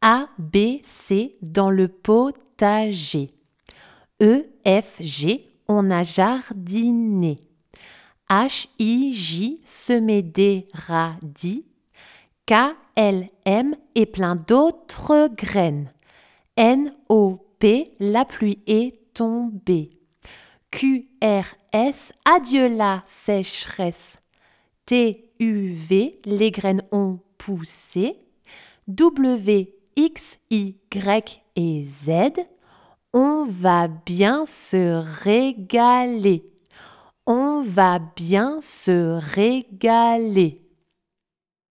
A, B, C dans le potager. E, F, G, on a jardiné. H, I, J, semer des radis. K, L, M et plein d'autres graines. N, O, P, la pluie est tombée. Q, R, S, adieu la sécheresse. T, U, V, les graines ont poussé. W, X, Y et Z, on va bien se régaler. On va bien se régaler.